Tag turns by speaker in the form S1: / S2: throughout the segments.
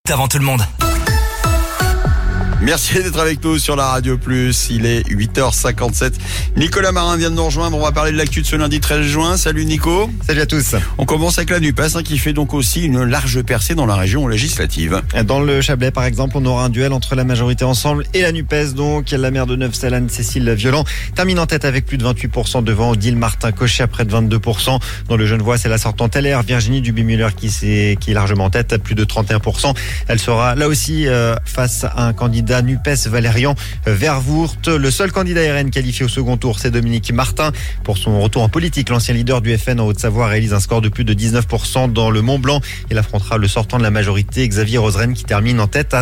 S1: avant tout le monde.
S2: Merci d'être avec nous sur la Radio Plus. Il est 8h57. Nicolas Marin vient de nous rejoindre. On va parler de l'actu de ce lundi 13 juin. Salut Nico.
S3: Salut à tous.
S2: On commence avec la NUPES qui fait donc aussi une large percée dans la région législative.
S3: Dans le Chablais, par exemple, on aura un duel entre la majorité Ensemble et la NUPES. Donc, la maire de Neuf-Salane, Cécile Violent, termine en tête avec plus de 28% devant Odile Martin-Cochet à près de 22%. Dans le Genevois, c'est la sortante LR, Virginie Duby-Muller, qui est largement en tête à plus de 31%. Elle sera là aussi face à un candidat NUPES, Valérian Vervoort. Le seul candidat RN qualifié au second tour, c'est Dominique Martin. Pour son retour en politique, l'ancien leader du FN en Haute-Savoie réalise un score de plus de 19% dans le Mont-Blanc. Il affrontera le sortant de la majorité, Xavier Roseren, qui termine en tête à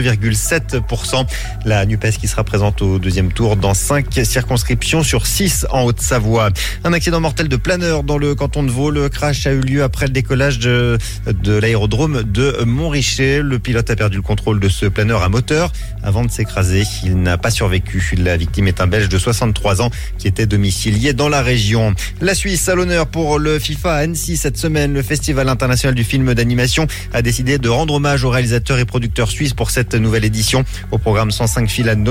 S3: 32,7%. La NUPES qui sera présente au deuxième tour dans 5 circonscriptions sur 6 en Haute-Savoie. Un accident mortel de planeur dans le canton de Vaud. Le crash a eu lieu après le décollage de l'aérodrome de Montricher. Le pilote a perdu le contrôle de ce planeur à moteur avant de s'écraser. Il n'a pas survécu. La victime est un Belge de 63 ans qui était domicilié dans la région. La Suisse à l'honneur pour le FIFA à Annecy cette semaine. Le Festival international du film d'animation a décidé de rendre hommage aux réalisateurs et producteurs suisses pour cette nouvelle édition. Au programme 105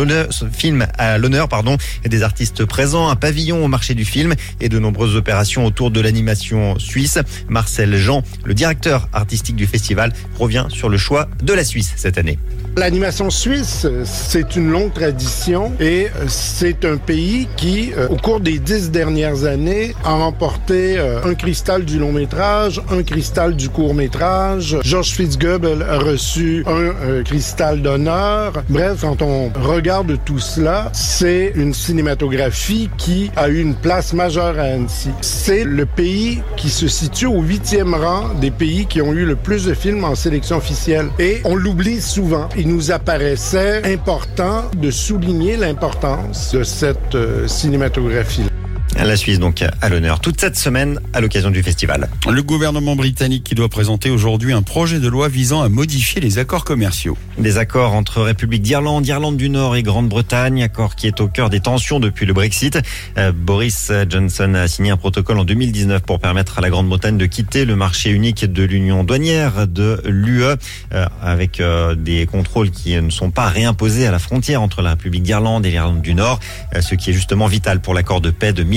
S3: films à l'honneur, et des artistes présents, un pavillon au marché du film et de nombreuses opérations autour de l'animation suisse. Marcel Jean, le directeur artistique du festival, revient sur le choix de la Suisse cette année.
S4: L'animation suisse, c'est une longue tradition et c'est un pays qui, au cours des 10 dernières années, a remporté un cristal du long-métrage, un cristal du court-métrage. George Fitzgerald a reçu un cristal d'honneur. Bref, quand on regarde tout cela, c'est une cinématographie qui a eu une place majeure à Annecy. C'est le pays qui se situe au 8e rang des pays qui ont eu le plus de films en sélection officielle. Et on l'oublie souvent. Il nous apparaissait important de souligner l'importance de cette cinématographie.
S3: La Suisse donc à l'honneur toute cette semaine à l'occasion du festival.
S2: Le gouvernement britannique qui doit présenter aujourd'hui un projet de loi visant à modifier les accords commerciaux.
S3: Des accords entre République d'Irlande, Irlande du Nord et Grande-Bretagne, accord qui est au cœur des tensions depuis le Brexit. Boris Johnson a signé un protocole en 2019 pour permettre à la Grande-Bretagne de quitter le marché unique de l'union douanière de l'UE avec des contrôles qui ne sont pas réimposés à la frontière entre la République d'Irlande et l'Irlande du Nord, ce qui est justement vital pour l'accord de paix de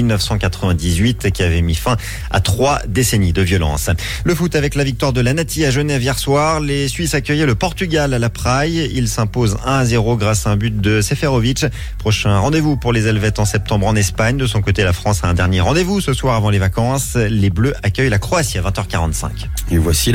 S3: 1998 qui avait mis fin à 3 décennies de violence. Le foot avec la victoire de la Nati à Genève hier soir. Les Suisses accueillaient le Portugal à la Praille. Ils s'imposent 1-0 grâce à un but de Seferovic. Prochain rendez-vous pour les Helvètes en septembre en Espagne. De son côté, la France a un dernier rendez-vous ce soir avant les vacances. Les Bleus accueillent la Croatie à 20h45.
S2: Et voici